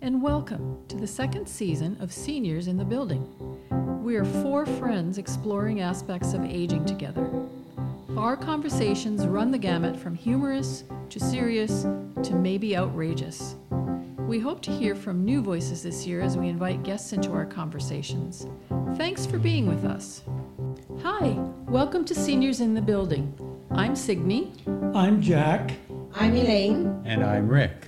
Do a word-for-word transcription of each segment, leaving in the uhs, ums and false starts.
and welcome to the second season of Seniors in the Building. We are four friends exploring aspects of aging together. Our conversations run the gamut from humorous to serious to maybe outrageous. We hope to hear from new voices this year as we invite guests into our conversations. Thanks for being with us. Hi, welcome to Seniors in the Building. I'm Signe. I'm Jack. I'm Elaine. And I'm Rick.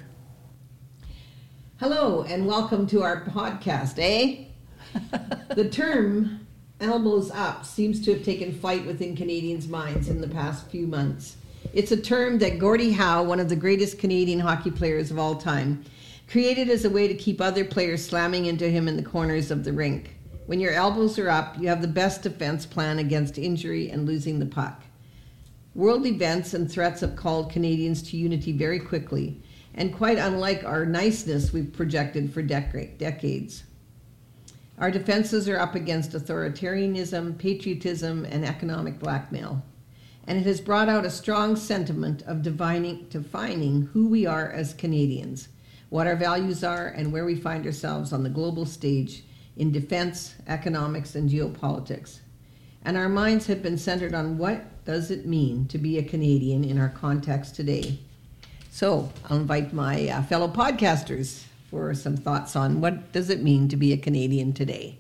Hello, and welcome to our podcast, eh? The term elbows up seems to have taken flight within Canadians' minds in the past few months. It's a term that Gordie Howe, one of the greatest Canadian hockey players of all time, created as a way to keep other players slamming into him in the corners of the rink. When your elbows are up, you have the best defense plan against injury and losing the puck. World events and threats have called Canadians to unity very quickly, and quite unlike our niceness we've projected for dec- decades. Our defenses are up against authoritarianism, patriotism, and economic blackmail. And it has brought out a strong sentiment of defining, defining who we are as Canadians, what our values are, and where we find ourselves on the global stage in defense, economics, and geopolitics. And our minds have been centered on what does it mean to be a Canadian in our context today. So I'll invite my uh, fellow podcasters for some thoughts on what does it mean to be a Canadian today.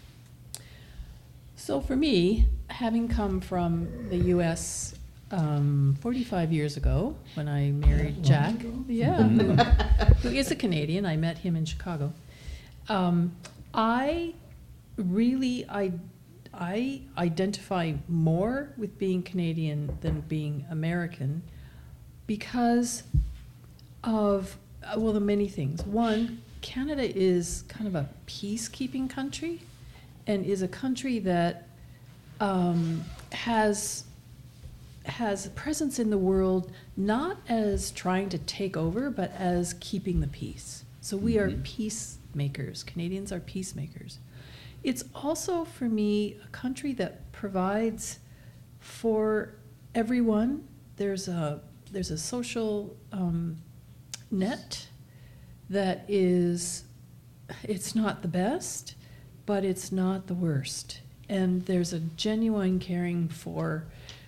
So for me, having come from the U S um, forty-five years ago when I married Jack, yeah, who, who is a Canadian, I met him in Chicago. Um, I really, I, I identify more with being Canadian than being American because of, well, the many things. One, Canada is kind of a peacekeeping country and is a country that um, has has a presence in the world not as trying to take over, but as keeping the peace. So we mm-hmm. are peacemakers. Canadians are peacemakers. It's also, for me, a country that provides for everyone. There's a there's a social um, net that is, it's not the best, but it's not the worst. And there's a genuine caring for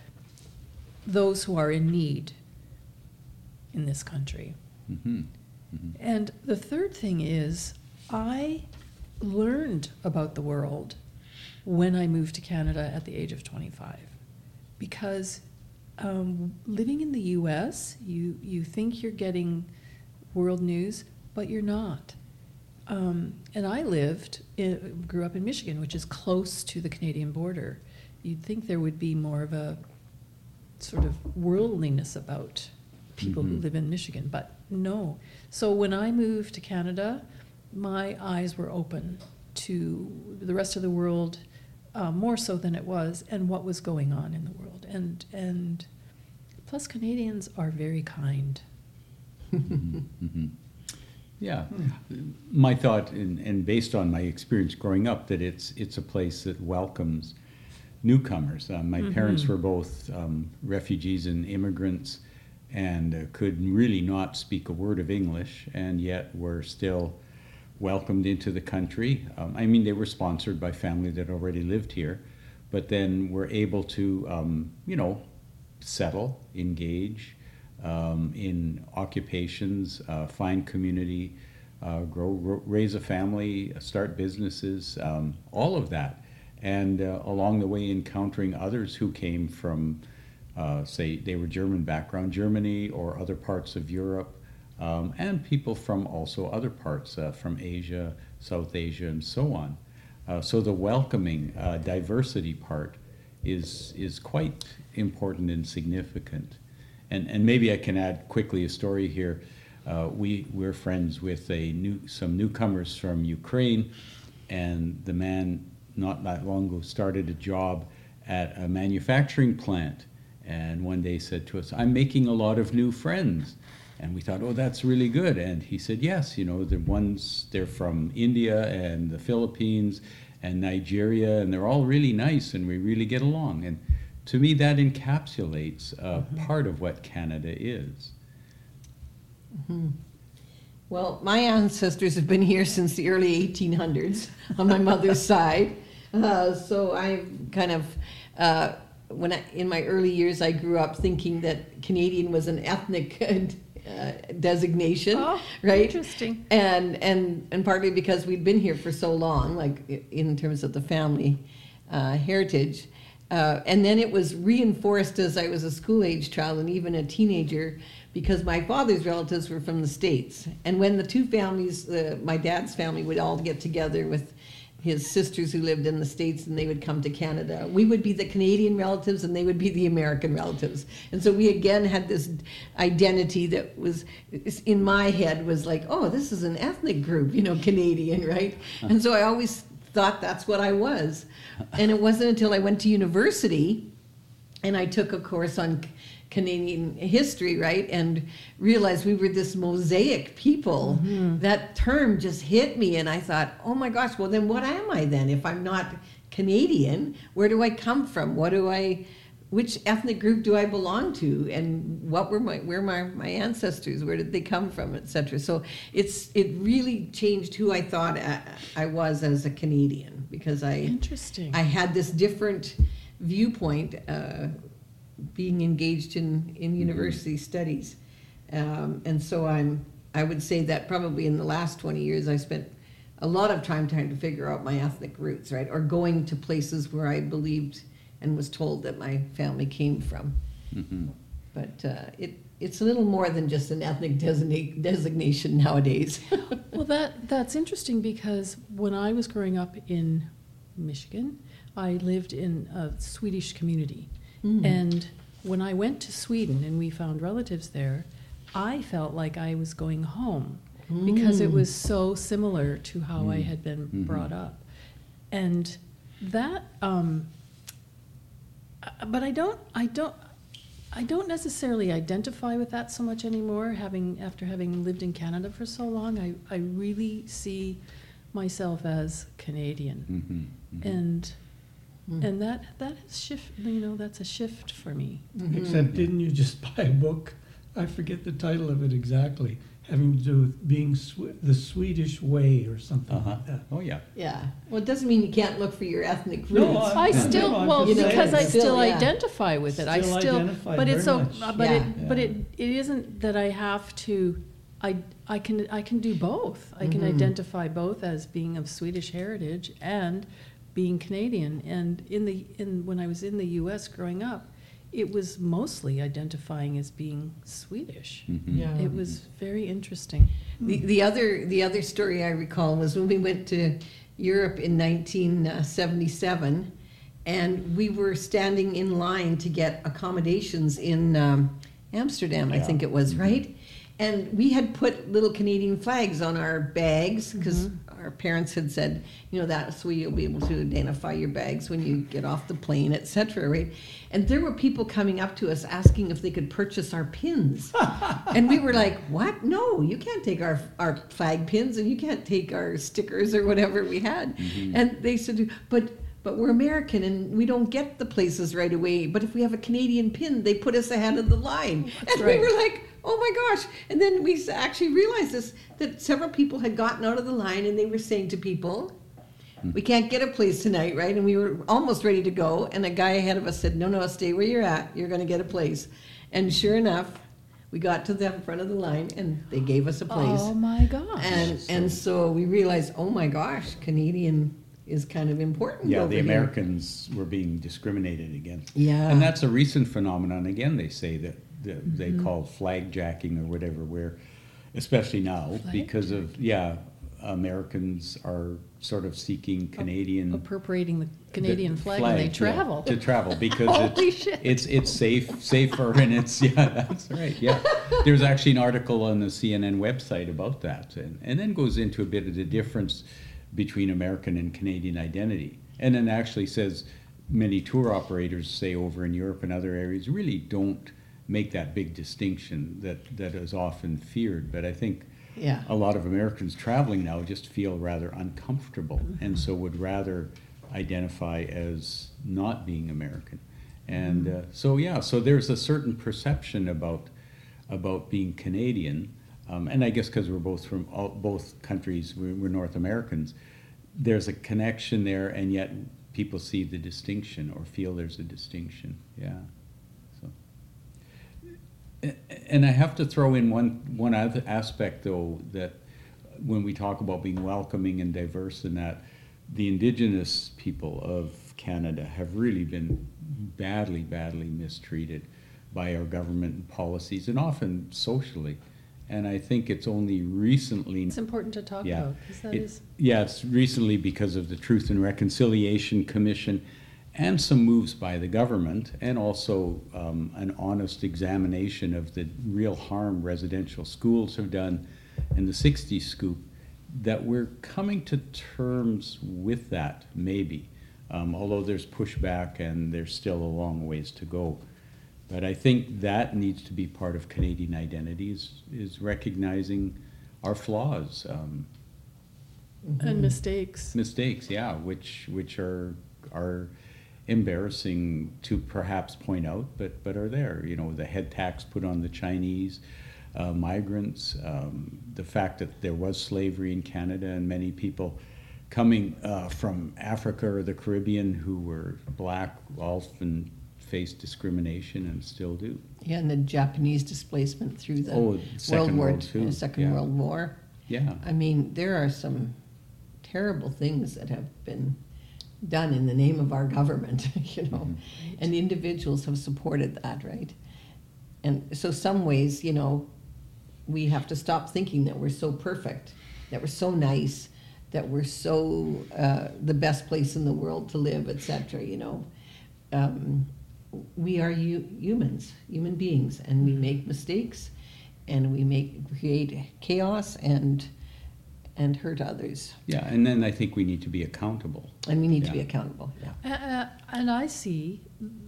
those who are in need in this country. Mm-hmm. Mm-hmm. And the third thing is, I learned about the world when I moved to Canada at the age of twenty-five. Because um, living in the U S, you, you think you're getting world news, but you're not. Um, and I lived, in, grew up in Michigan, which is close to the Canadian border. You'd think there would be more of a sort of worldliness about people mm-hmm. who live in Michigan, but no. So when I moved to Canada, my eyes were open to the rest of the world, uh, more so than it was, and what was going on in the world. And and plus, Canadians are very kind. mm-hmm. Mm-hmm. Yeah, my thought, and, and based on my experience growing up, that it's it's a place that welcomes newcomers. Uh, my mm-hmm. parents were both um, refugees and immigrants, and uh, could really not speak a word of English, and yet were still welcomed into the country. Um, I mean, they were sponsored by family that already lived here, but then were able to, um, you know, settle, engage um, in occupations, uh, find community, uh, grow, grow, raise a family, start businesses, um, all of that. And uh, along the way, encountering others who came from, uh, say, they were German background, Germany or other parts of Europe, Um, and people from also other parts, uh, from Asia, South Asia, and so on. Uh, so the welcoming uh, diversity part is is quite important and significant. And and maybe I can add quickly a story here. Uh, we we're friends with a new some newcomers from Ukraine, and the man not that long ago started a job at a manufacturing plant, and one day said to us, "I'm making a lot of new friends." And we thought, oh, that's really good. And he said, yes, you know, the ones, they're from India and the Philippines and Nigeria, and they're all really nice, and we really get along. And to me, that encapsulates uh, mm-hmm. part of what Canada is. Mm-hmm. Well, my ancestors have been here since the early eighteen hundreds on my mother's side. Uh, so I kind of, uh, when I, in my early years, I grew up thinking that Canadian was an ethnic uh, designation, Oh, right? interesting. And, and, and partly because we'd been here for so long, like i- in terms of the family uh, heritage. Uh, and then it was reinforced as I was a school-age child and even a teenager, because my father's relatives were from the States. And when the two families, uh, my dad's family would all get together with his sisters who lived in the States, and they would come to Canada, we would be the Canadian relatives and they would be the American relatives. And so we again had this identity that was, in my head, was like, oh, this is an ethnic group, you know, Canadian, right? And so I always thought that's what I was. And it wasn't until I went to university and I took a course on Canadian history, right, and realized we were this mosaic people. Mm-hmm. That term just hit me, and I thought, oh my gosh, well then what am I then? If I'm not Canadian, where do I come from? What do I, which ethnic group do I belong to? And what were my, where my, my ancestors, where did they come from, et cetera. So it's, it really changed who I thought I, I was as a Canadian, because I, Interesting. I had this different viewpoint, uh, being engaged in, in university studies. Um, and so I'm, I would say that probably in the last twenty years, I spent a lot of time trying to figure out my ethnic roots, right? Or going to places where I believed and was told that my family came from. Mhm. But uh, it, it's a little more than just an ethnic designate, designation nowadays. Well, that that's interesting, because when I was growing up in Michigan, I lived in a Swedish community. Mm. And when I went to Sweden and we found relatives there, I felt like I was going home, because it Mm. was so similar to how I Mm. had been Mhm. brought up. And that, um, uh, but I don't, I don't, I don't necessarily identify with that so much anymore, having, after having lived in Canada for so long. I, I really see myself as Canadian. Mhm. Mhm. And Mm. and that that is shift. You know, that's a shift for me. Mhm. Except didn't you just buy a book? I forget the title of it exactly, having to do with being Swe- the Swedish way or something Uh-huh. like that. Oh, yeah. Yeah. Well, it doesn't mean you can't look for your ethnic roots. No, I- I Yeah. still, No, I'm well, just saying. because I Still, still yeah. identify with it. I Still still, identify but it's very so, much. but it, Yeah. but Yeah. it, it isn't that I have to. I, I can, I can do both. I can Mhm. identify both as being of Swedish heritage and being Canadian. And in the, in when I was in the U S growing up, it was mostly identifying as being Swedish. Mhm. Yeah. It was very interesting. The, the other the other story I recall was when we went to Europe in nineteen seventy-seven, and we were standing in line to get accommodations in um, Amsterdam, I Yeah. think it was, right? And we had put little Canadian flags on our bags because our parents had said, you know, that's where you'll be able to identify your bags when you get off the plane, et cetera, right? And there were people coming up to us asking if they could purchase our pins. And we were like, what? No, you can't take our, our flag pins, and you can't take our stickers or whatever we had. Mhm. And they said, but but we're American and we don't get the places right away. But if we have a Canadian pin, they put us ahead of the line. That's and right. we were like, oh my gosh. And then we s- actually realized this, that several people had gotten out of the line and they were saying to people, we can't get a place tonight, right? And we were almost ready to go. And a guy ahead of us said, no, no, stay where you're at. You're going to get a place. And sure enough, we got to the front of the line and they gave us a place. Oh my gosh. And and so we realized, oh my gosh, Canadian is kind of important. Yeah, over the here. Americans were being discriminated against. Yeah. And that's a recent phenomenon, again, they say, that, that they Mm-hmm. call flag jacking or whatever, where, especially now, Flag because of, yeah, Americans are sort of seeking Canadian. Appropriating the Canadian the flag when they yeah, travel. to travel, because Holy it's, shit. it's, it's safe, safer, and it's, yeah, that's right, yeah. There's actually an article on the C N N website about that, and, and then goes into a bit of the difference between American and Canadian identity. And then actually says many tour operators, say over in Europe and other areas, really don't make that big distinction that, that is often feared. But I think Yeah. a lot of Americans traveling now just feel rather uncomfortable, and so would rather identify as not being American. And uh, so, yeah, so there's a certain perception about, about being Canadian. um, and I guess because we're both from all, both countries, we're, we're North Americans, there's a connection there, and yet people see the distinction or feel there's a distinction. Yeah. So, A- and I have to throw in one one other aspect though, that when we talk about being welcoming and diverse, and that the Indigenous people of Canada have really been badly, badly mistreated by our government and policies, and often socially. And I think it's only recently. It's important to talk Yeah. about, because that It- is, Yeah, it's recently because of the Truth and Reconciliation Commission and some moves by the government, and also um, an honest examination of the real harm residential schools have done in the sixties scoop, that we're coming to terms with that, maybe. Um, although there's pushback and there's still a long ways to go. But I think that needs to be part of Canadian identity, is, is recognizing our flaws, um, and mistakes. mistakes, yeah, which which are are embarrassing to perhaps point out, but but are there. You know, the head tax put on the Chinese uh, migrants, um, the fact that there was slavery in Canada, and many people coming uh, from Africa or the Caribbean who were black often faced discrimination and still do. Yeah, and the Japanese displacement through the Oh, World Second War, World Two, Two, Second yeah. World War. Yeah. I mean, there are some terrible things that have been done in the name of our government, you know, Mhm. and the individuals have supported that, right? And so some ways, you know, we have to stop thinking that we're so perfect, that we're so nice, that we're so uh, the best place in the world to live, et cetera, you know. Um, we are hu- humans, human beings, and we make mistakes, and we make create chaos and and hurt others, Yeah, and then I think we need to be accountable. and we need to be Yeah. accountable. Yeah. Uh, and I see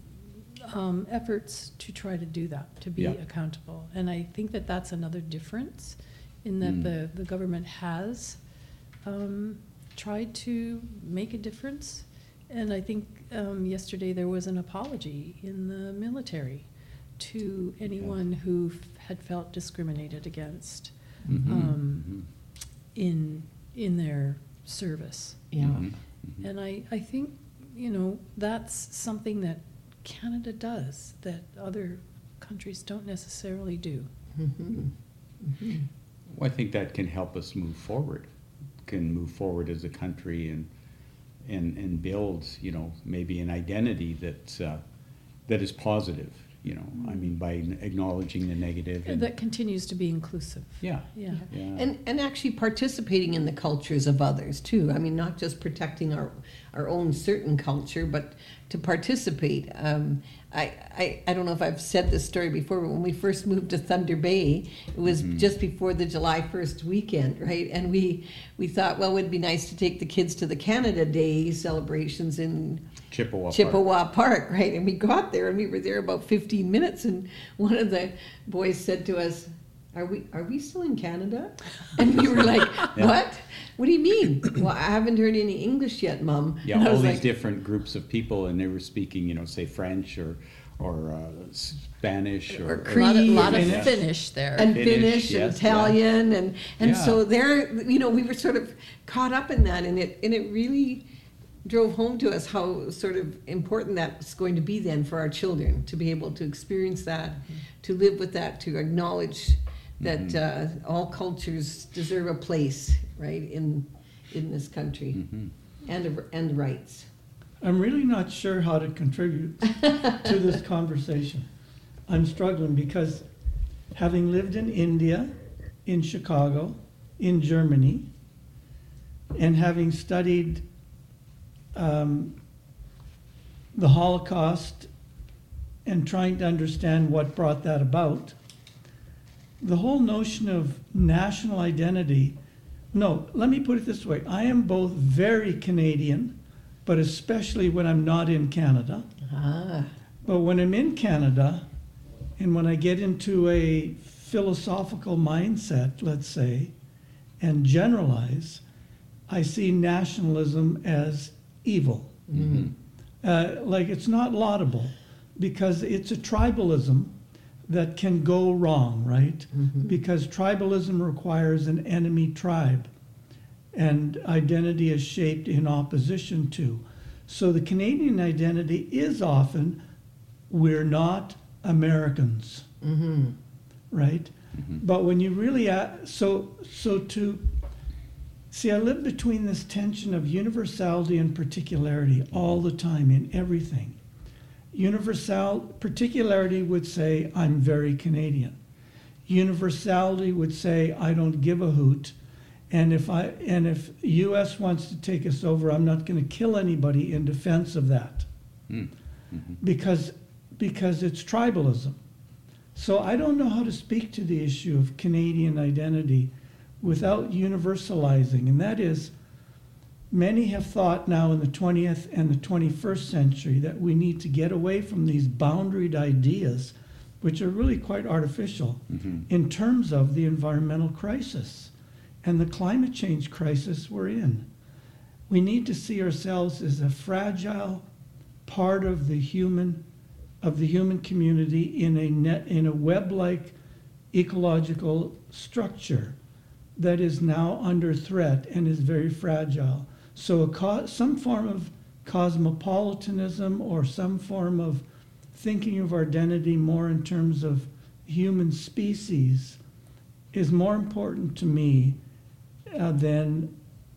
um, efforts to try to do that, to be Yeah. accountable. And I think that that's another difference, in that Mm. the, the government has um, tried to make a difference. And I think um, yesterday there was an apology in the military to anyone who f- had felt discriminated against Mhm, um, mhm, in in their service. Yeah. mhm, mhm. And I, I think, you know, that's something that Canada does that other countries don't necessarily do. Mhm. Mhm. Well, I think that can help us move forward, can move forward as a country, and and and build, you know, maybe an identity that uh, that is positive. You know, I mean, by acknowledging the negative. And, That continues to be inclusive. yeah, Yeah. yeah. And and actually participating in the cultures of others too. I mean, not just protecting our our own certain culture, but to participate. Um, I, I I don't know if I've said this story before, but when we first moved to Thunder Bay, it was Mhm. just before the July first weekend, right? And we we thought, well, it would be nice to take the kids to the Canada Day celebrations in Chippewa. Park. Chippewa Park, right? And we got there, and we were there about fifteen minutes, and one of the boys said to us, "Are we are we still in Canada?" And we were like, Yeah. "What? What do you mean?" "Well, I haven't heard any English yet, Mom." Yeah, And I all was these like, different groups of people, and they were speaking, you know, say French or or uh, Spanish or, Or A lot of, Cree lot of Finnish. Finnish there. and Finnish, Finnish, and yes, Italian, and and Yeah. so there, you know, we were sort of caught up in that, and it and it really drove home to us how sort of important that's going to be then for our children to be able to experience that, to live with that, to acknowledge that Mhm. uh, all cultures deserve a place, right, in in this country, Mhm. and a- and rights. I'm really not sure how to contribute to this conversation. I'm struggling because having lived in India, in Chicago, in Germany, and having studied um, the Holocaust and trying to understand what brought that about, the whole notion of national identity, no, let me put it this way. I am both very Canadian, but especially when I'm not in Canada. Ah, But when I'm in Canada, and when I get into a philosophical mindset, let's say, and generalize, I see nationalism as evil. Mhm. Uh, like it's not laudable because it's a tribalism that can go wrong, right? Mhm. Because tribalism requires an enemy tribe, and identity is shaped in opposition to. So the Canadian identity is often, we're not Americans, Mm-hmm. right? But when you really, a so, so to, see, I live between this tension of universality and particularity all the time in everything. Universal, particularity would say, I'm very Canadian. Universality would say, I don't give a hoot. And if I, and if U S wants to take us over, I'm not gonna kill anybody in defense of that. Mm. Mhm. Because, because it's tribalism. So I don't know how to speak to the issue of Canadian identity without universalizing, and that is, many have thought now in the twentieth and the twenty-first century that we need to get away from these boundaried ideas, which are really quite artificial, Mhm. in terms of the environmental crisis and the climate change crisis we're in. We need to see ourselves as a fragile part of the human of the human community in a net in a web-like ecological structure that is now under threat and is very fragile. So a co- some form of cosmopolitanism or some form of thinking of our identity more in terms of human species is more important to me uh, than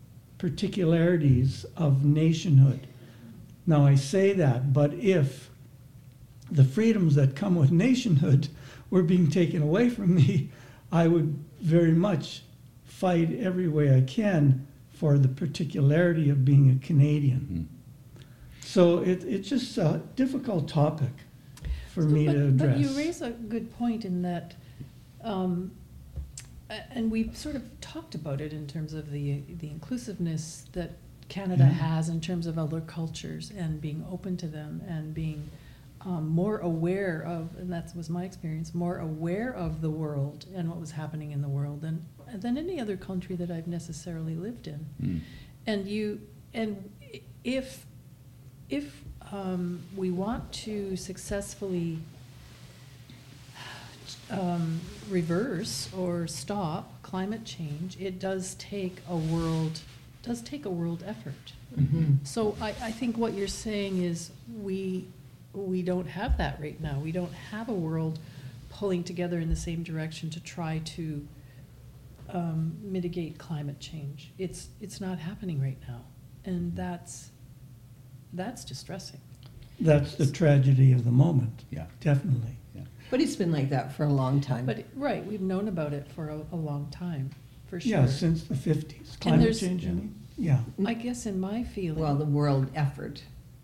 particularities of nationhood. Now I say that, but if the freedoms that come with nationhood were being taken away from me, I would very much fight every way I can for the particularity of being a Canadian. Mhm. So it, it's just a difficult topic for So, me but, to address. But you raise a good point in that, um, a- and we've sort of talked about it in terms of the the inclusiveness that Canada Yeah. has in terms of other cultures and being open to them and being um, more aware of, and that was my experience, more aware of the world and what was happening in the world than than any other country that I've necessarily lived in. Mm. And you, and if if um, we want to successfully um, reverse or stop climate change, it does take a world does take a world effort. Mm-hmm. So I, I think what you're saying is we we don't have that right now. We don't have a world pulling together in the same direction to try to um, mitigate climate change. It's it's not happening right now, and that's that's distressing. That's the tragedy of the moment, Yeah. definitely. Yeah. But it's been like that for a long time. But right, we've known about it for a, a long time, for sure. Yeah, since the fifties. Climate there's- change, you mean? Yeah. I guess in my feeling, Well, the world effort.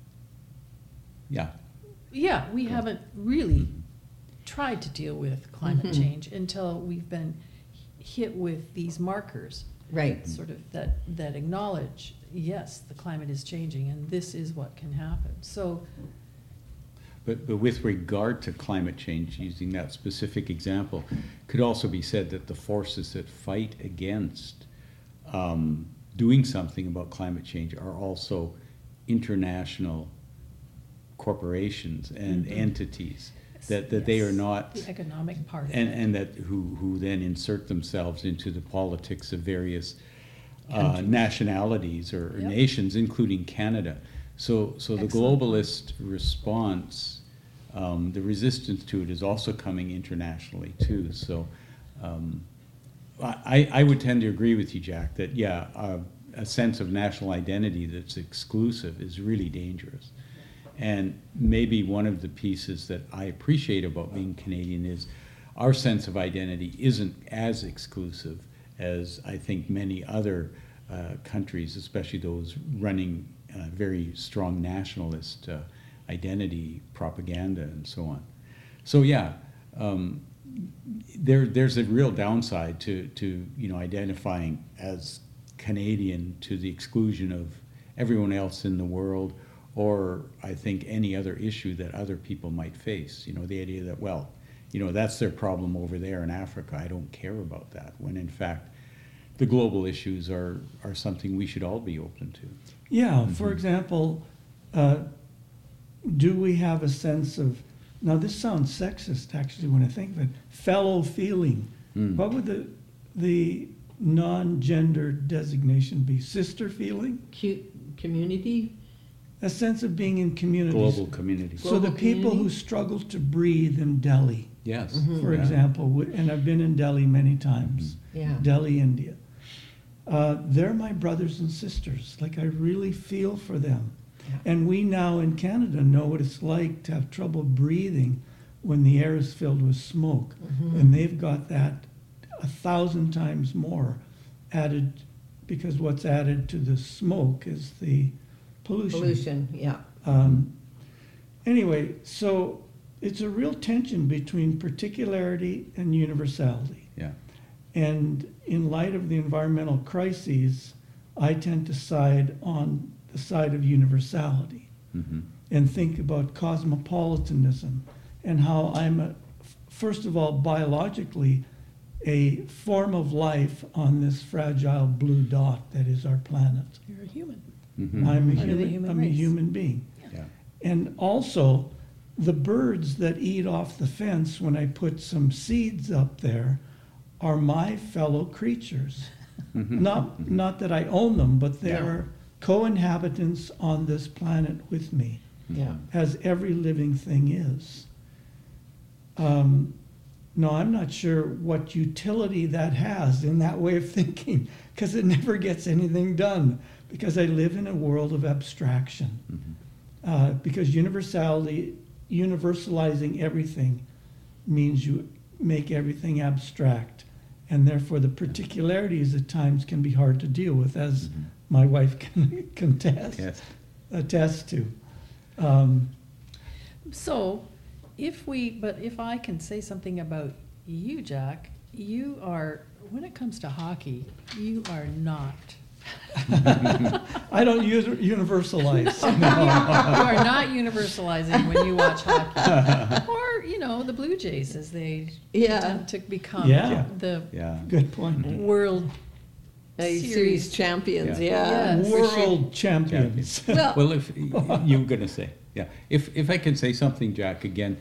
Yeah. yeah, we haven't really tried to deal with climate Mhm. change until we've been hit with these markers, Right. sort of that that acknowledge, yes, the climate is changing, and this is what can happen. So, But, but with regard to climate change, using that specific example, could also be said that the forces that fight against um, doing something about climate change are also international corporations and Mhm. entities, that, that they are yes, not, the economic part of and, it. and that who, who then insert themselves into the politics of various uh, Countries. nationalities or, or Yep. nations, including Canada. So, so the Excellent. globalist response, um, the resistance to it is also coming internationally too. So, um, I, I would tend to agree with you, Jack, that yeah, uh, a sense of national identity that's exclusive is really dangerous. And maybe one of the pieces that I appreciate about being Canadian is our sense of identity isn't as exclusive as I think many other uh, countries, especially those running uh, very strong nationalist uh, identity propaganda and so on. So yeah, um, there there's a real downside to to you know identifying as Canadian to the exclusion of everyone else in the world, or I think any other issue that other people might face. You know, the idea that, well, you know, that's their problem over there in Africa, I don't care about that, when in fact the global issues are, are something we should all be open to. Yeah, for Mhm. example, uh, do we have a sense of now this sounds sexist actually when I think of it, fellow feeling. Mm. What would the, the non-gender designation be? Sister feeling? Cute community. A sense of being in communities. Global community. So the Global people community? who struggle to breathe in Delhi, Yes. for Yeah. example, w- and I've been in Delhi many times, Yeah. Delhi, India. Uh, they're my brothers and sisters. Like, I really feel for them. Yeah. And we now in Canada know what it's like to have trouble breathing when the air is filled with smoke. Mhm. And they've got that a thousand times more added, because what's added to the smoke is the pollution. Pollution. Yeah. Um, anyway, so it's a real tension between particularity and universality. Yeah. And in light of the environmental crises, I tend to side on the side of universality Mm-hmm. and think about cosmopolitanism and how I'm, a, first of all, biologically, a form of life on this fragile blue dot that is our planet. You're a human. Mm-hmm. I'm a Under the human, human I'm a race. human being. Yeah. And also, the birds that eat off the fence when I put some seeds up there are my fellow creatures. Mm-hmm. Not, not that I own them, but they Yeah. are co-inhabitants on this planet with me, Yeah. as every living thing is. Um, no, I'm not sure what utility that has in that way of thinking, because it never gets anything done, because I live in a world of abstraction. Mm-hmm. Uh, because universality, universalizing everything means you make everything abstract. And therefore the particularities at times can be hard to deal with, as Mhm. my wife can contest, Yes. attest to. Um, So, if we, but if I can say something about you, Jack, you are, when it comes to hockey, you are not. I don't use universalize. You are not universalizing when you watch hockey. Or, you know, the Blue Jays, as they Yeah. tend to become Yeah. the Yeah. Good point. world Uh, series. Series. champions. Yeah. Yeah. Yes. for sure. World champions. Well, Well, if you were going to say, yeah, if if I can say something, Jack, again,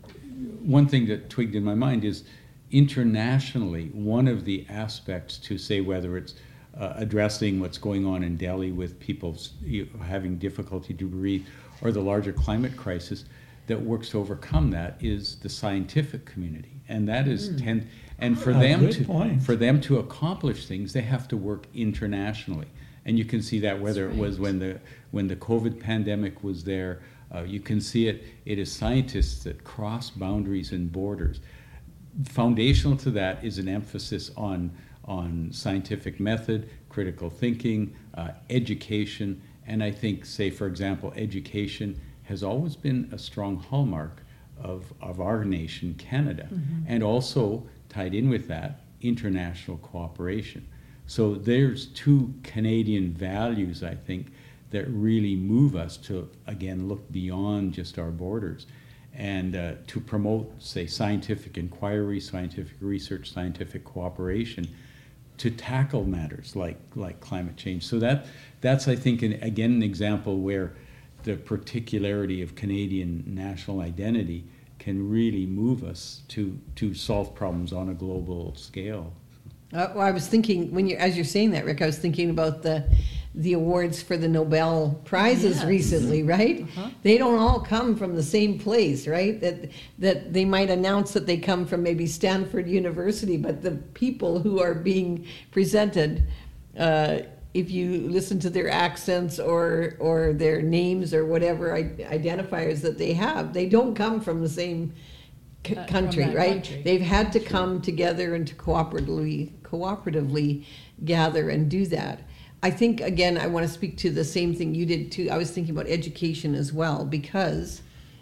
one thing that twigged in my mind is internationally, one of the aspects to say whether it's uh, addressing what's going on in Delhi with people s- you know, having difficulty to breathe, or the larger climate crisis that works to overcome that is the scientific community, and that is ten. And for Ah, them good to point. for them to accomplish things, they have to work internationally, and you can see that whether it was when the when the COVID pandemic was there. Uh, you can see it. It is scientists that cross boundaries and borders. Foundational to that is an emphasis on on scientific method, critical thinking, uh, education, and I think, say for example, education has always been a strong hallmark of of our nation, Canada, and also tied in with that, international cooperation. So there's two Canadian values, I think, that really move us to, again, look beyond just our borders and uh, to promote, say, scientific inquiry, scientific research, scientific cooperation to tackle matters like, like climate change. So that that's, I think, an, again, an example where the particularity of Canadian national identity can really move us to, to solve problems on a global scale. Uh, well, I was thinking when you, as you're saying that, Rick, I was thinking about the the awards for the Nobel prizes Yes. recently, right? Uh-huh. They don't all come from the same place, right? That that they might announce that they come from maybe Stanford University, but the people who are being presented, uh, if you listen to their accents or or their names or whatever i- identifiers that they have, they don't come from the same c- Uh, from country, that right? country. They've had to come together and to cooperatively cooperatively gather and do that. I think again, I want to speak to the same thing you did too. I was thinking about education as well, because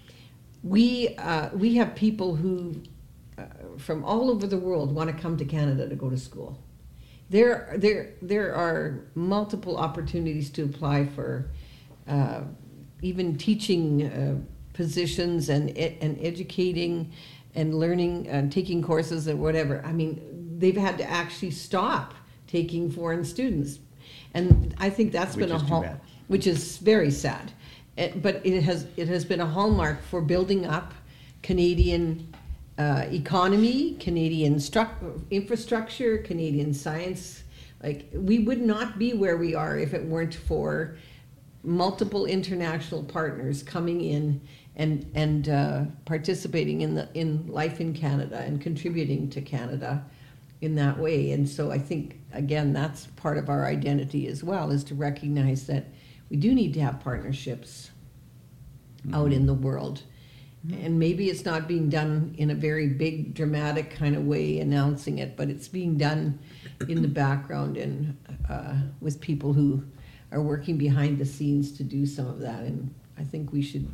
we uh, we have people who uh, from all over the world want to come to Canada to go to school. There there there are multiple opportunities to apply for uh, even teaching uh, positions and e- and educating and learning and taking courses and whatever. I mean, they've had to actually stop taking foreign students, and I think that's Which been a is too hall, bad. which is very sad. It, but it has it has been a hallmark for building up Canadian uh, economy, Canadian stru- infrastructure, Canadian science. Like, we would not be where we are if it weren't for multiple international partners coming in and and uh, participating in the in life in Canada and contributing to Canada in that way. And so I think, again, that's part of our identity as well, is to recognize that we do need to have partnerships mm-hmm. out in the world. Mm-hmm. And maybe it's not being done in a very big, dramatic kind of way, announcing it, but it's being done in the background and uh, with people who are working behind the scenes to do some of that. And I think we should,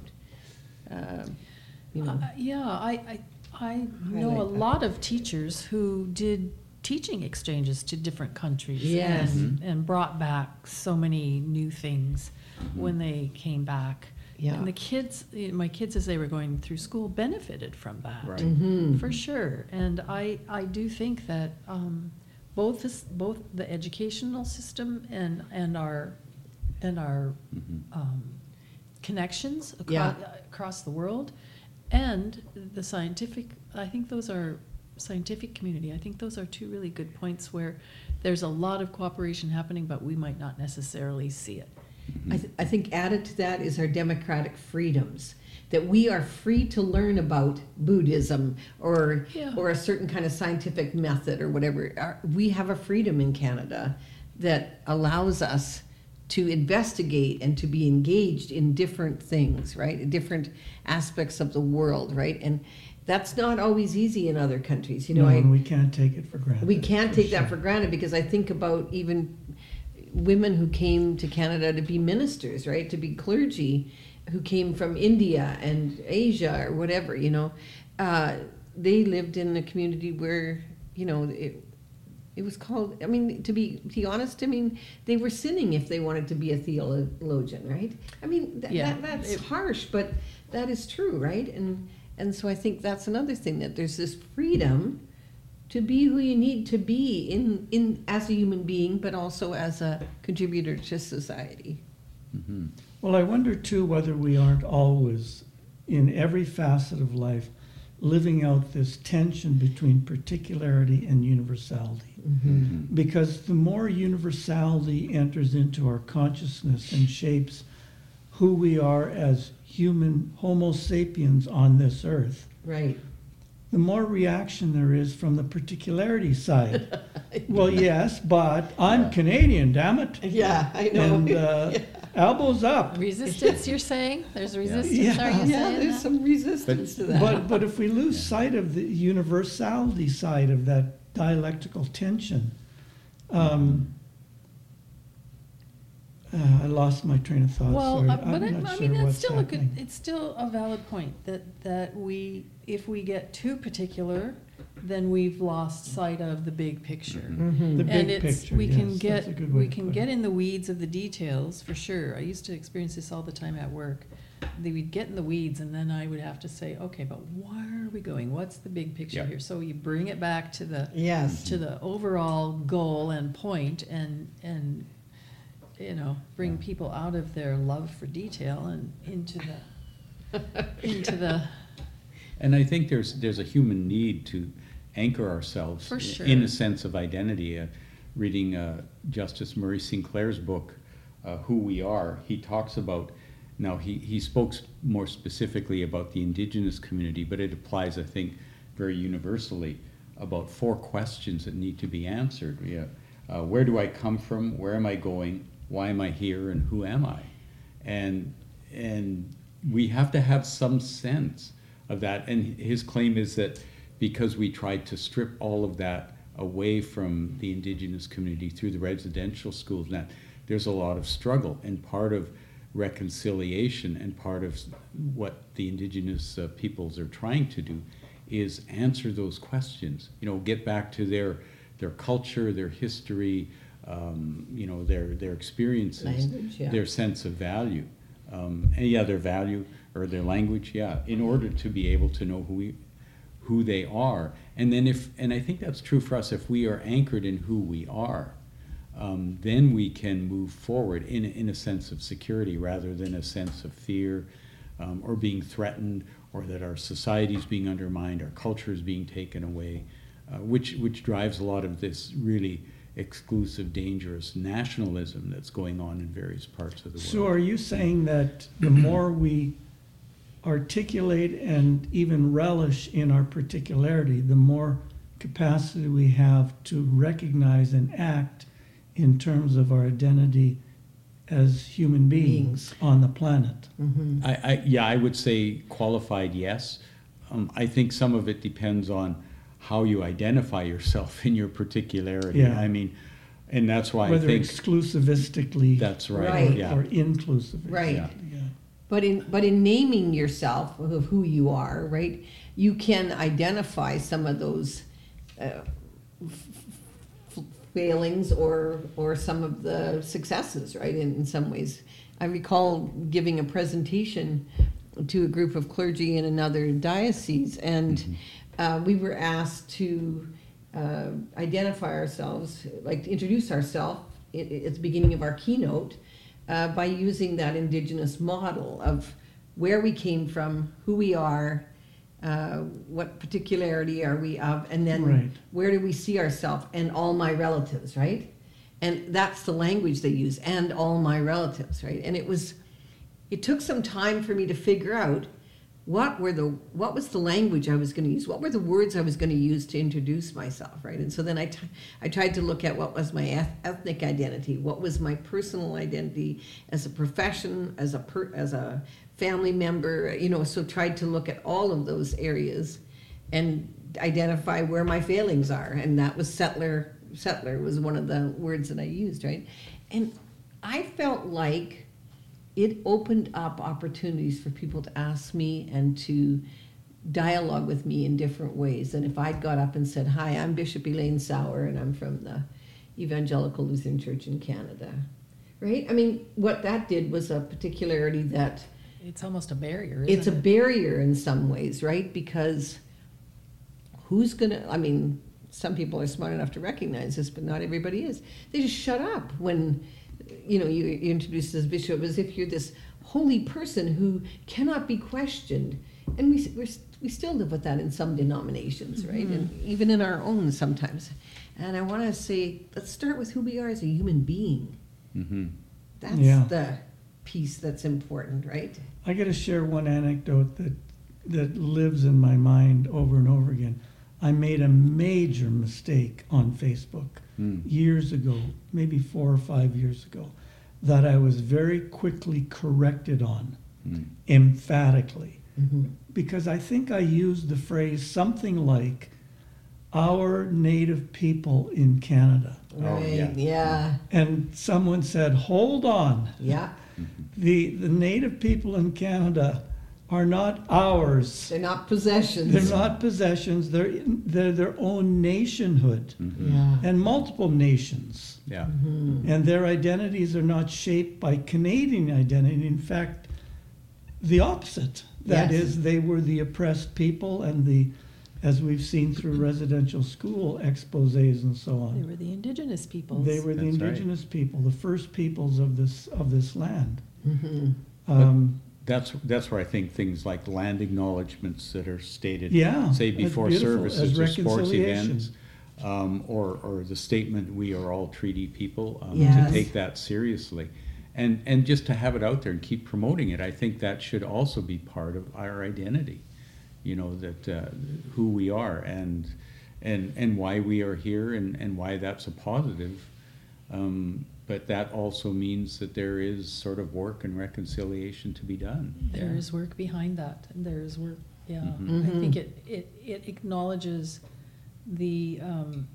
uh, you know. Uh, yeah, I, I, I know a that. lot of teachers who did teaching exchanges to different countries Yes. and, and brought back so many new things Mm-hmm. when they came back. Yeah. And the kids, my kids, as they were going through school, benefited from that. Right. Mhm. For sure. And I, I do think that um, both this, both the educational system and, and our and our Mhm. um, connections across, Yeah. across the world, and the scientific, I think those are scientific community. I think those are two really good points where there's a lot of cooperation happening, but we might not necessarily see it. I, th- I think added to that is our democratic freedoms, that we are free to learn about Buddhism or Yeah. or a certain kind of scientific method or whatever. Our, we have a freedom in Canada that allows us to investigate and to be engaged in different things, right? Different aspects of the world, right? And that's not always easy in other countries. You know, No, I, and we can't take it for granted. we can't take that sure. for granted, because I think about even women who came to Canada to be ministers, right? To be clergy, who came from India and Asia or whatever, you know. Uh, they lived in a community where, you know, it, it was called, I mean, to be, to be honest, I mean, they were sinning if they wanted to be a theologian, right? I mean, th- Yeah. that, that's It- harsh, but that is true, right? And and so I think that's another thing, that there's this freedom to be who you need to be in, in as a human being, but also as a contributor to society. Mhm. Well, I wonder too whether we aren't always, in every facet of life, living out this tension between particularity and universality. Mhm. Because the more universality enters into our consciousness and shapes who we are as human Homo sapiens on this earth, Right. the more reaction there is from the particularity side. Well, yes, but I'm Canadian, damn it. Yeah, I know. And uh, elbows up. Resistance, you're saying? There's resistance, Yeah. are you yeah, saying there's that? some resistance to that. But but if we lose Yeah. sight of the universality side of that dialectical tension, um, uh, I lost my train of thought. Well, Sorry. uh, but I, I'm not I sure mean, that's what's still a good, happening. it's still a valid point, that, that we, if we get too particular, then we've lost sight of the big picture. Mhm. The And big it's, picture, we yes, can that's get, a good way we to can put get it. in the weeds of the details, for sure. I used to experience this all the time at work. They would get in the weeds, and then I would have to say, okay, but where are we going? What's the big picture Yeah. here? So you bring it back to the, Yes. to the overall goal and point, and, and, you know, bring people out of their love for detail and into the, into the, And I think there's there's a human need to anchor ourselves For i- sure. in a sense of identity. Uh, reading uh, Justice Murray Sinclair's book, uh, Who We Are, he talks about, now he, he spoke s- more specifically about the indigenous community, but it applies, I think, very universally, about four questions that need to be answered. Yeah. Uh, where do I come from? Where am I going? Why am I here? And who am I? And and we have to have some sense of that. And his claim is that because we tried to strip all of that away from the indigenous community through the residential schools, now there's a lot of struggle, and part of reconciliation and part of what the indigenous uh, peoples are trying to do is answer those questions. You know, get back to their their culture, their history, um, you know, their their experiences, Language, yeah. their sense of value, um, and yeah, their value or their language, yeah, in order to be able to know who we, who they are. And then if, and I think that's true for us, if we are anchored in who we are, um, then we can move forward in a, in a sense of security rather than a sense of fear, um, or being threatened or that our society is being undermined, our culture is being taken away, uh, which which drives a lot of this really exclusive, dangerous nationalism that's going on in various parts of the world. So are you saying that the more we articulate and even relish in our particularity, the more capacity we have to recognize and act in terms of our identity as human beings on the planet? Mm-hmm. I, I, yeah, I would say qualified, yes. Um, I think some of it depends on how you identify yourself in your particularity. Yeah. I mean, and that's why Whether I think exclusivistically that's right. Right. Yeah. or inclusively. Right. Yeah. Yeah. But in but in naming yourself of who you are, right, you can identify some of those uh, f- f- failings or or some of the successes, right? In, in some ways, I recall giving a presentation to a group of clergy in another diocese, and Mm-hmm. uh, we were asked to uh, identify ourselves, like to introduce ourselves at, at the beginning of our keynote. Uh, by using that indigenous model of where we came from, who we are, uh, what particularity are we of, and then Right. where do we see ourselves, and all my relatives, right? And that's the language they use, and all my relatives, right? And it was, it took some time for me to figure out what were the, what was the language I was going to use, what were the words I was going to use to introduce myself, right? And so then I, t- I tried to look at what was my eth- ethnic identity, what was my personal identity as a profession, as a per- as a family member, you know. So tried to look at all of those areas and identify where my failings are, and that was settler. Settler was one of the words that I used, right? And I felt like it opened up opportunities for people to ask me and to dialogue with me in different ways. And if I'd got up and said, "Hi, I'm Bishop Elaine Sauer, and I'm from the Evangelical Lutheran Church in Canada," right? I mean, what that did was a particularity that It's almost a barrier, isn't it's a it? barrier in some ways, right? Because who's gonna, I mean, some people are smart enough to recognize this, but not everybody is. They just shut up when, you know, you, you introduce this bishop as if you're this holy person who cannot be questioned. And we, we're, we still live with that in some denominations, right? Mm-hmm. And even in our own sometimes. And I want to say, let's start with who we are as a human being. Mm-hmm. That's Yeah. the piece that's important, right? I got to share one anecdote that that lives in my mind over and over again. I made a major mistake on Facebook Mm. years ago, maybe four or five years ago, that I was very quickly corrected on, Mm. emphatically, Mm-hmm. because I think I used the phrase something like "our native people in Canada," Oh, Right, yeah. yeah, and someone said, "Hold on, yeah. the the native people in Canada are not ours. They're not possessions. They're not possessions. They're they're their own nationhood Mhm. Yeah. and multiple nations, Yeah. Mm-hmm. and their identities are not shaped by Canadian identity. In fact, the opposite. That Yes. is, they were the oppressed people, and the, as we've seen through residential school exposés and so on. They were the indigenous peoples. They were the That's right. indigenous people, the first peoples of this of this land. Mm-hmm. Um, That's that's where I think things like land acknowledgements that are stated, Yeah, say that's before beautiful, services as or sports reconciliation. events, um, or or the statement "We are all treaty people," um, Yes. to take that seriously, and and just to have it out there and keep promoting it. I think that should also be part of our identity. You know, that uh, who we are and and and why we are here and and why that's a positive. Um, but that also means that there is sort of work and reconciliation to be done. There is work behind that, and there is work, yeah. Mhm. I think it, it, it acknowledges the, um,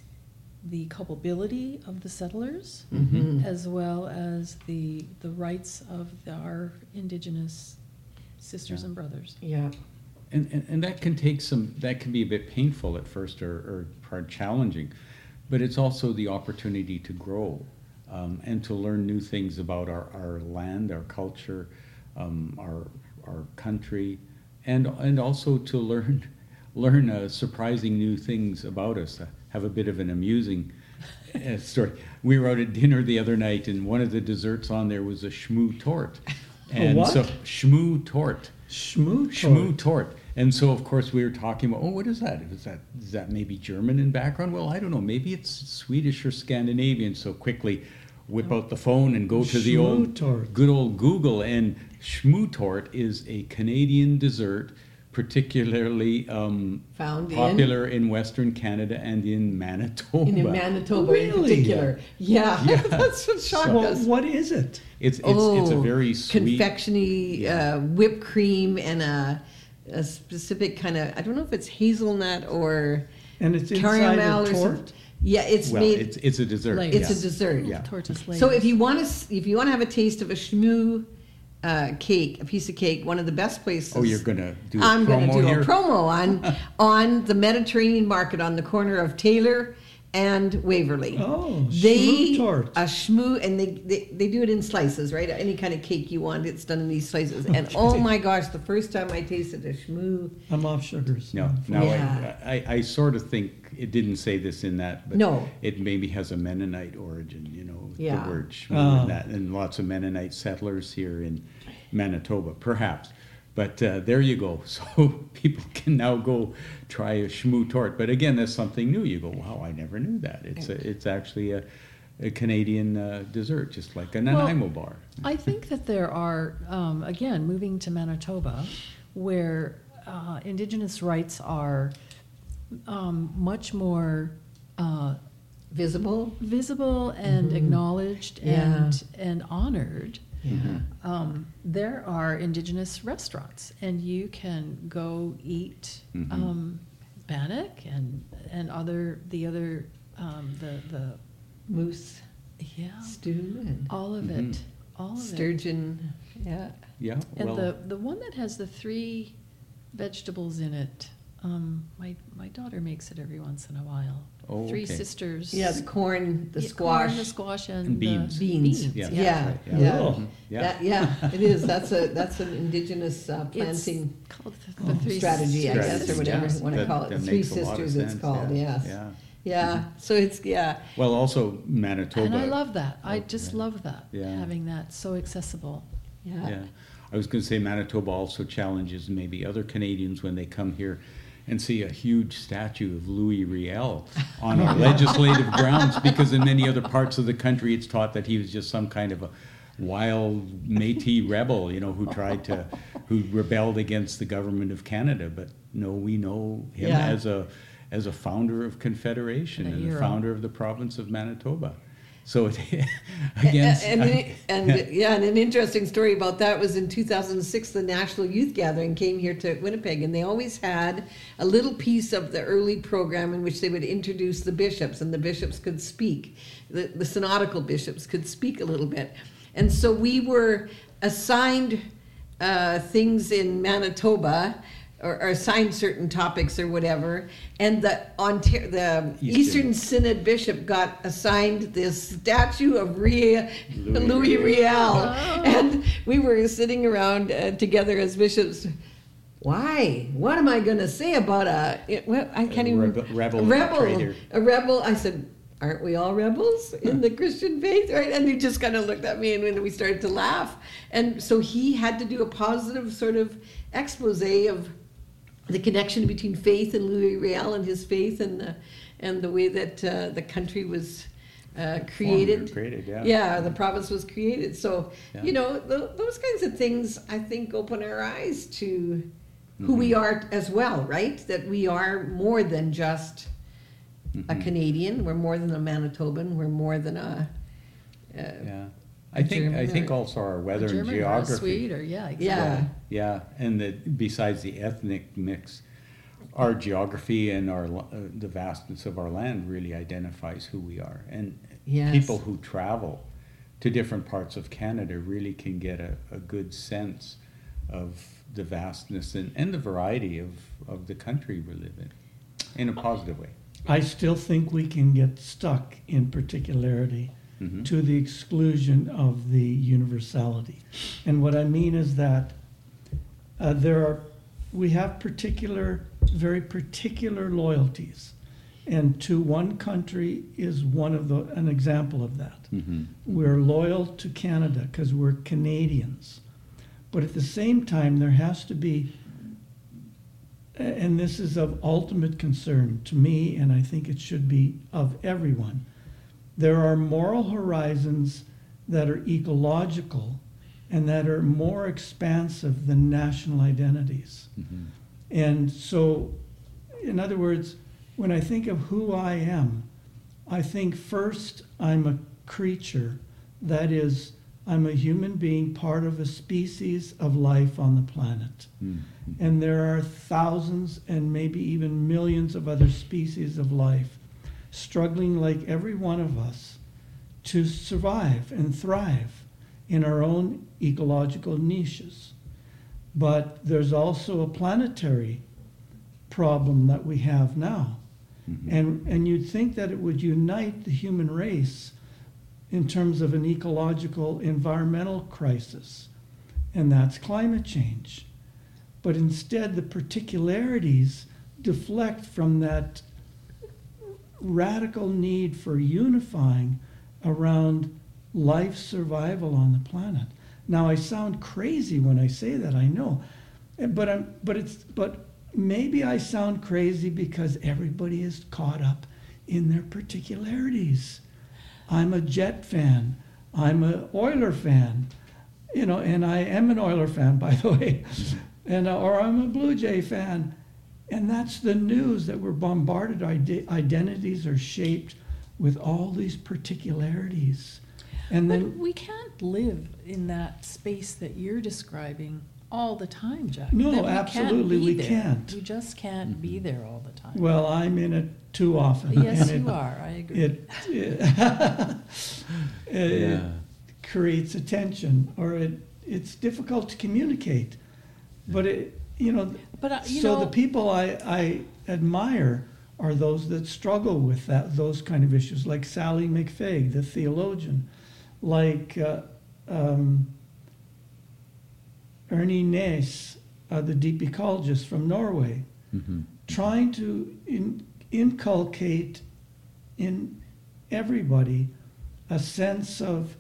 the culpability of the settlers, Mm-hmm. as well as the, the rights of the- our indigenous sisters Yeah. and brothers. Yeah. And, and, and that can take some, that can be a bit painful at first or, or part challenging, but it's also the opportunity to grow um, and to learn new things about our, our land, our culture, um, our, our country, and, and also to learn, learn uh, surprising new things about us. Uh, have a bit of an amusing uh, story. We were out at dinner the other night, and one of the desserts on there was a shmoo tort. And what? so shmoo tort. Schmoo Schmoo tort. tort. And so, of course, we were talking about, oh, what is that? Is that is that maybe German in background? Well, I don't know. Maybe it's Swedish or Scandinavian. So quickly whip out the phone and go to the old Schmootort. good old Google. And schmootort is a Canadian dessert, particularly um, Found in- popular in Western Canada and in Manitoba. In Manitoba in Really? particular. Yeah, Yeah. that's what shocked Well, us. what is it? It's it's it's a Oh, very sweet. confectiony Yeah. uh, whipped cream and a, a specific kind of, I don't know if it's hazelnut or And it's inside caramel a or something. tort? Yeah, it's Well, made. it's it's a dessert. Like- It's yeah. a dessert. Yeah. Tortoise So if you want to, if you want to have a taste of a schmoo uh, cake, a piece of cake, one of the best places. Oh, you're gonna do a I'm going promo to do here? a promo on on the Mediterranean market on the corner of Taylor and Waverly. Oh, They schmoo-tort. a schmoo, and they, they they do it in slices, right? Any kind of cake you want, it's done in these slices. And oh my gosh, the first time I tasted a schmoo, I'm off sugars. No, now Yeah. I, I, I sort of think it didn't say this in that, but No. it maybe has a Mennonite origin, you know, Yeah. the word shmoo Oh. and that, and lots of Mennonite settlers here in Manitoba, perhaps. But uh, there you go. So people can now go try a schmoo tort. But again, that's something new. You go, wow, I never knew that. It's a, it's actually a, a Canadian uh, dessert, just like a Nanaimo Well, bar. I think that there are, um, again, moving to Manitoba, where uh, Indigenous rights are um, much more uh, visible. visible and Mhm. acknowledged Yeah. and and honored. Yeah. Um, there are Indigenous restaurants, and you can go eat Mhm. um, bannock and and other the other um, the the Moose yeah stew and all of Mhm. it all of it. sturgeon. Yeah. Yeah, And well, the, the one that has the three vegetables in it, um, my, my daughter makes it every once in a while. Oh, Three okay. sisters. Yeah, the corn, the Yeah, squash. corn, the squash, and, And beans. the Beans. beans. Yeah. Yeah, Yeah. yeah. Oh. yeah. That, yeah, it is. That's a that's an indigenous uh, planting It's called the, the Oh. three strategy, I guess, or sisters. whatever you want to That- call it. that The Three makes a lot of Sisters, it's sense, called. yeah, Yes. yeah. Yeah. So it's yeah. Well, also Manitoba. And I love that. I Oh, just yeah. love that. Yeah. Having that so accessible. Yeah. Yeah, I was going to say Manitoba also challenges maybe other Canadians when they come here and see a huge statue of Louis Riel on our legislative grounds, because in many other parts of the country it's taught that he was just some kind of a wild Métis rebel, you know, who tried to, who rebelled against the government of Canada. But no, we know him Yeah. as a as a founder of Confederation And a and the hero. founder of the province of Manitoba. So it, again, and, and, and yeah, and an interesting story about that was in two thousand six, the National Youth Gathering came here to Winnipeg, and they always had a little piece of the early program in which they would introduce the bishops, and the bishops could speak. The, the synodical bishops could speak a little bit. And so we were assigned uh, things in Manitoba, or, or assigned certain topics or whatever, and the Ontario, the Eastern. Eastern Synod bishop got assigned this statue of Ria, Louis Louis, Riel, Oh. and we were sitting around uh, together as bishops. Why? What am I going to say about a? It, well, I can't A even. rebe- rebel a and a rebel. traitor. A rebel. I said, aren't we all rebels in the Christian faith, right? And he just kind of looked at me, and then we started to laugh. And so he had to do a positive sort of expose of the connection between faith and Louis Riel and his faith, and the and the way that uh, the country was uh, created. created, yeah. Yeah, the province was created. So Yeah. you know, th- those kinds of things, I think, open our eyes to who we Mm-hmm. are as well, right? That we are more than just a Mhm. Canadian. We're more than a Manitoban. We're more than a. Uh, Yeah, I think, I German think or- also our weather and German or a geography. Swede or yeah, exactly. Yeah. Yeah, and that besides the ethnic mix, our geography and our, lo- uh, the vastness of our land really identifies who we are. And Yes. people who travel to different parts of Canada really can get a, a good sense of the vastness and, and the variety of, of the country we live in, in a positive way. I still think we can get stuck in particularity Mhm. to the exclusion of the universality. And what I mean is that uh, there are, we have particular, very particular loyalties. And to one country is one of the, an example of that. Mhm. We're loyal to Canada because we're Canadians. But at the same time, there has to be, and this is of ultimate concern to me, and I think it should be of everyone, there are moral horizons that are ecological and that are more expansive than national identities. Mhm. And so, in other words, when I think of who I am, I think first I'm a creature. That is, I'm a human being, part of a species of life on the planet. Mhm. And there are thousands and maybe even millions of other species of life struggling like every one of us to survive and thrive in our own ecological niches. But there's also a planetary problem that we have now. Mhm. And, and you'd think that it would unite the human race in terms of an ecological environmental crisis, and that's climate change. But instead, the particularities deflect from that radical need for unifying around life survival on the planet. Now, I sound crazy when I say that, I know, but I'm, but it's, but maybe I sound crazy because everybody is caught up in their particularities. I'm a Jet fan. I'm a Oiler fan, you know, and I am an Oiler fan, by the way, and uh, or I'm a Blue Jay fan, and that's the news that we're bombarded. Ide- identities are shaped with all these particularities, and But then we can't live in that space that you're describing all the time, Jack. No, That we absolutely can't be we there. can't. We just can't be there all the time. well, I'm in it too often. Yes, and you it, are. I agree. It, it, it Yeah. creates a tension, or it it's difficult to communicate. But it, you know, But, uh, you so know- the people I, I admire are those that struggle with that those kind of issues, like Sally McFaig, the theologian, like uh, um, Ernie Næss, uh, the deep ecologist from Norway, Mhm. trying to in, inculcate in everybody a sense of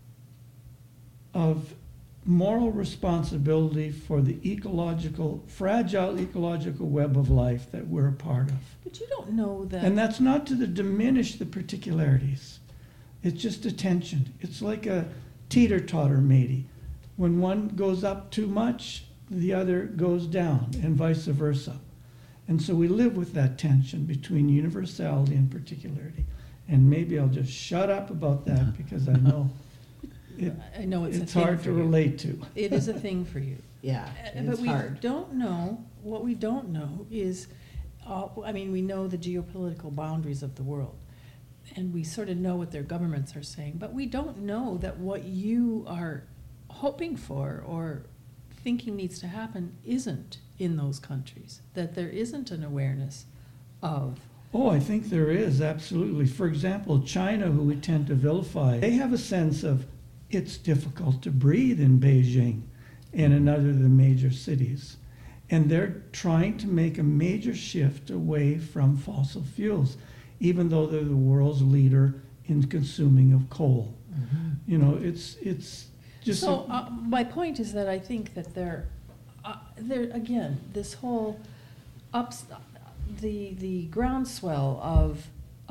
of moral responsibility for the ecological, fragile ecological web of life that we're a part of. But you don't know that. And that's not to the diminish the particularities. It's just a tension. It's like a teeter-totter, matey. When one goes up too much, the other goes down, and vice versa. And so we live with that tension between universality and particularity. And maybe I'll just shut up about that because I know it, I know it's, it's a thing hard for to you. relate to. It is a thing for you. Yeah, Uh, But it's we hard. don't know, what we don't know is, uh, I mean, we know the geopolitical boundaries of the world, and we sort of know what their governments are saying, but we don't know that what you are hoping for or thinking needs to happen isn't in those countries, that there isn't an awareness of. Oh, I think there is, absolutely. For example, China, who we tend to vilify, they have a sense of it's difficult to breathe in Beijing and in other of the major cities. And they're trying to make a major shift away from fossil fuels, even though they're the world's leader in consuming of coal. You know, it's it's just So, a- uh, my point is that I think that there, uh, there, again, this whole ups, the, the groundswell of,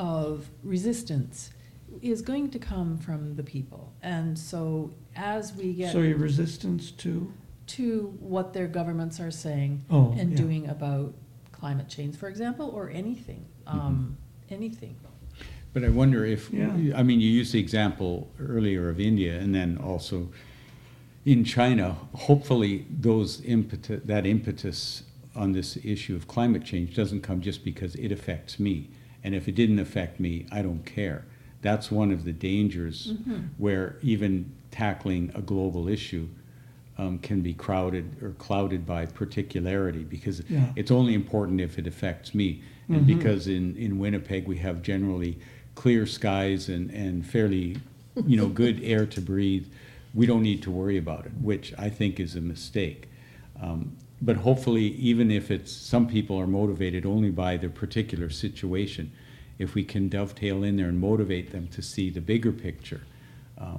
of resistance is going to come from the people. And so as we get so your resistance to to what their governments are saying Oh, and yeah. doing about climate change, for example, or anything, um, anything. But I wonder if, Yeah. I mean, you used the example earlier of India and then also in China. Hopefully those impetus, that impetus on this issue of climate change doesn't come just because it affects me. And if it didn't affect me, I don't care. That's one of the dangers where even tackling a global issue um, can be crowded or clouded by particularity, because Yeah. it's only important if it affects me. And Mhm. because in, in Winnipeg we have generally clear skies and, and fairly, you know, good air to breathe, we don't need to worry about it, which I think is a mistake. Um, but hopefully, even if it's, some people are motivated only by their particular situation, if we can dovetail in there and motivate them to see the bigger picture. Um,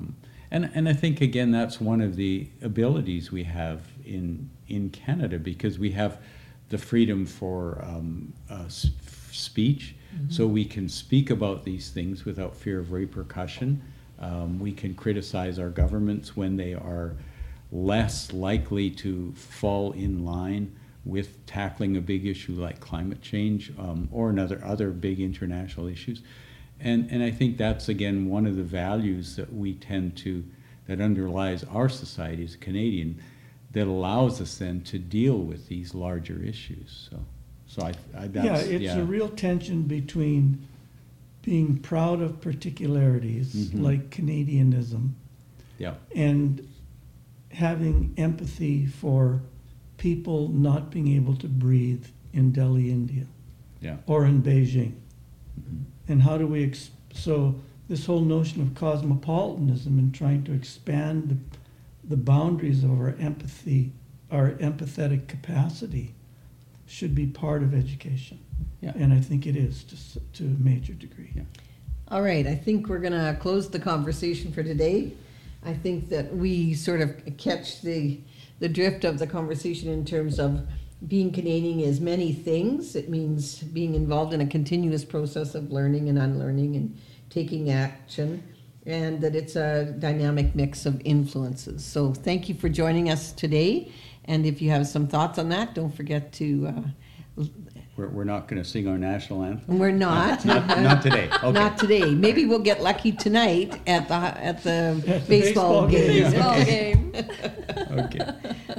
And, and I think, again, that's one of the abilities we have in, in Canada, because we have the freedom for um, uh, s- speech, mm-hmm. so we can speak about these things without fear of repercussion. Um, we can criticize our governments when they are less likely to fall in line with tackling a big issue like climate change um, or another other big international issues. And, and I think that's, again, one of the values that we tend to, that underlies our society as a Canadian, that allows us then to deal with these larger issues. So, so I, I that's, yeah, it's yeah. a real tension between being proud of particularities Mm-hmm. like Canadianism yeah. and having empathy for people not being able to breathe in Delhi, India, Yeah. or in Beijing. Mm-hmm. And how do we, ex- so this whole notion of cosmopolitanism and trying to expand the, the boundaries of our empathy, our empathetic capacity, should be part of education. Yeah. And I think it is to, s- to a major degree. Yeah. All right, I think we're going to close the conversation for today. I think that we sort of catch the the drift of the conversation in terms of being Canadian is many things. It means being involved in a continuous process of learning and unlearning and taking action, and that it's a dynamic mix of influences. So thank you for joining us today. And if you have some thoughts on that, don't forget to... Uh, We're, we're not going to sing our national anthem? we're not. Not, not today. Okay. Not today. Maybe we'll get lucky tonight at the at the, At the baseball, baseball game. game. Baseball game. Okay.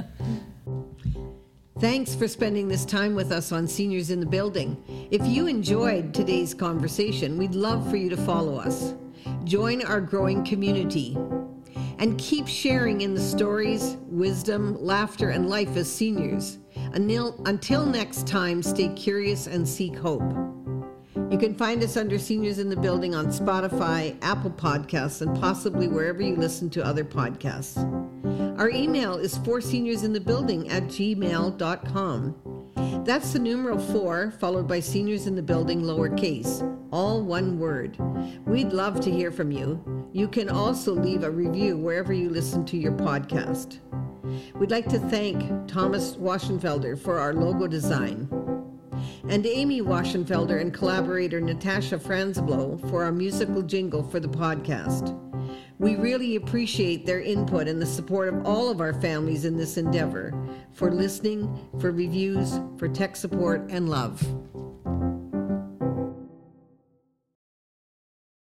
Thanks for spending this time with us on Seniors in the Building. If you enjoyed today's conversation, we'd love for you to follow us. Join our growing community. And keep sharing in the stories, wisdom, laughter, and life as seniors. Until, until next time, stay curious and seek hope. You can find us under Seniors in the Building on Spotify, Apple Podcasts, and possibly wherever you listen to other podcasts. Our email is four seniors in the building at gmail dot com. That's the numeral four, followed by Seniors in the Building, lowercase, all one word. We'd love to hear from you. You can also leave a review wherever you listen to your podcast. We'd like to thank Thomas Waschenfelder for our logo design, and Amy Waschenfelder and collaborator Natasha Franzblow for our musical jingle for the podcast. We really appreciate their input and the support of all of our families in this endeavor, for listening, for reviews, for tech support, and love.